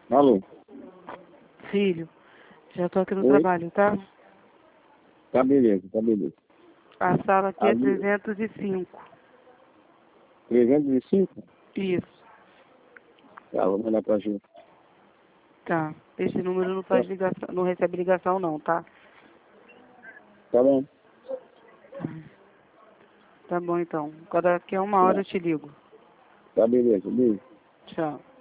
Alô? Filho, já tô aqui no trabalho, tá? Tá beleza, tá beleza. A sala aqui é Ali- 305. 305? Isso, Tá, vou mandar pra gente. tá. Esse número não faz ligação, não recebe ligação não, tá? Tá bom? Tá bom então. Daqui a 1 hora eu te ligo. Tá beleza, beijo. Tchau.